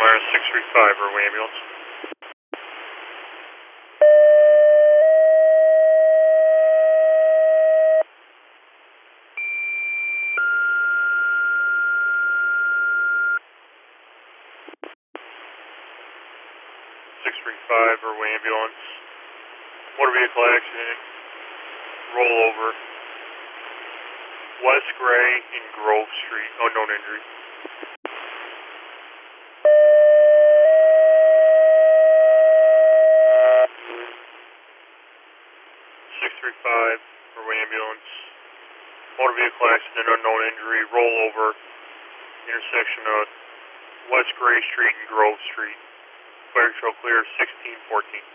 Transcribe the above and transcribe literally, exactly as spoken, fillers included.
minus six three five, Early ambulance. six three five, Early ambulance. Motor vehicle accident, rollover, West Gray in Grove Street, unknown injury. six three five, Early ambulance. Motor vehicle accident, unknown injury, rollover, intersection of West Gray Street and Grove Street. Fire control clear, sixteen fourteen.